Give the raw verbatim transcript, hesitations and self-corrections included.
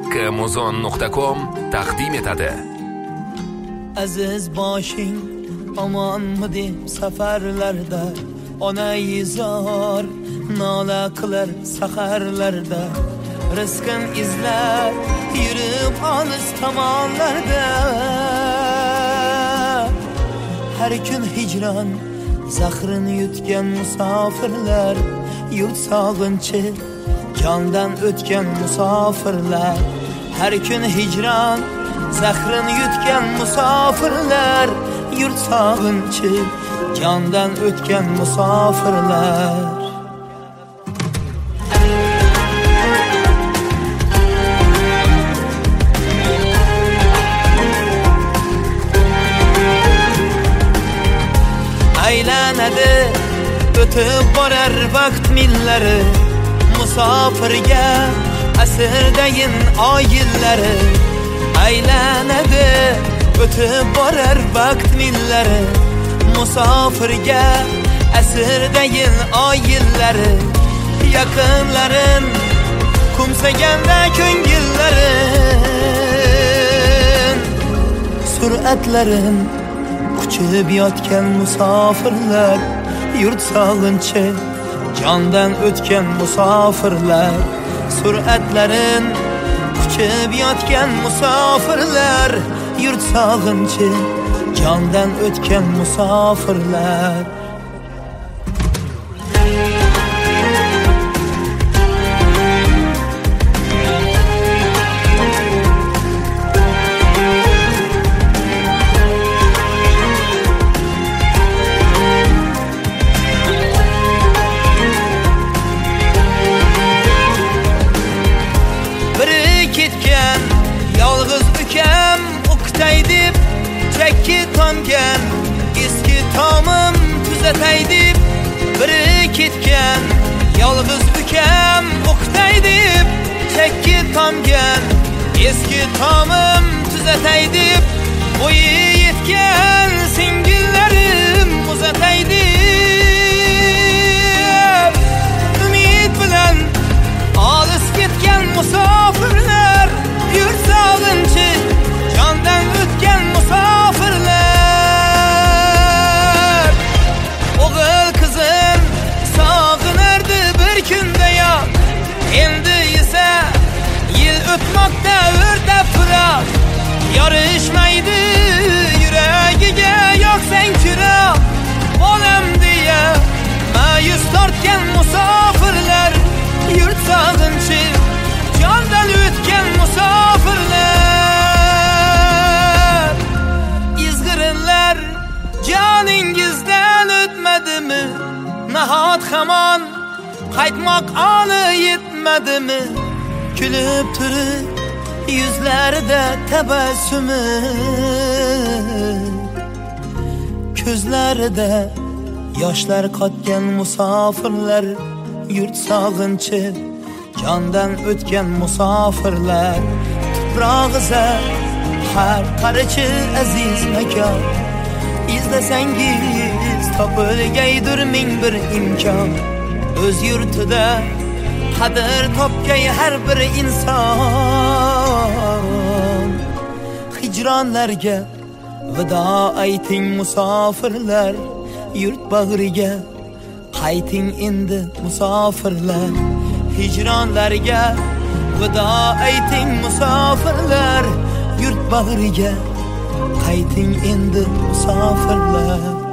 kmuzon nuqta com taqdim etadi. Aziz boshing omonmi deb safarlarda, ona yizor nola qilar saharlarda, rizqin izlab yurib olis tomonlarda. Har kun hijron zahrini yutgan musofirlar, yurt sog'inchi jondan o'tgan musofirlar. Har kun hijron zahrini yutgan musofirlar, yurt sog'inchi jondan o'tgan musofirlar. Aylanadi o'tib borar vaqt millari, musofirga asrdayin oy yillari. Aylanadi o'tib borar vaqt millari, musofirga asrdayin oy yillari. Yaqinlarin kumsaganda ko'ngillarin, suratlarin quchib yotgan musofirlar, yurt sog'inchi jondan o'tgan musofirlar. Suratlarin quchib yotgan musofirlar, yurt sog'inchi jondan o'tgan musofirlar. Ketgan yolg'iz ukam o'qitay deb chakki tomgan, eski tomim tuzatay deb. Biri ketgan yolg'iz ukam o'qitay deb chakki tomgan, eski tomim tuzatay deb. Bo'yi yetgan singillarim uzatay deb. Umid bilan olis ketgan musofirlar, yurt sog'inchi jondan o'tgan musofirlar. O'g'il qizim sog'inardi bir kunda yo'q, endi esa yil o'tmoqda o'rta firoq. Yorishmaydi yuragiga yoqsang chiroq, bolam deya ma'yus tortgan musofirlar, yurt sog'inchi jondan o'tgan musofirlar. Izg'irinlar joningizdan o'tmadimi? Nahot hamon qaytmoq oni yetmadimi? Kulib turib yuzlarida tabassumi, ko'zlarida yoshlar qotgan musofirlar, yurt sog'inchi jondan o'tgan musofirlar. Tuprog'iza har qarichi aziz makon, izlasangiz topilgaydir ming bir imkon. O'z yurtida qadr topgay har bir inson. Hijronlarga vido ayting musofirlar, yurt bag'riga qayting endi musofirlar. Hijronlarga vido ayting musofirlar, yurt bag'riga qayting endi musofirlar.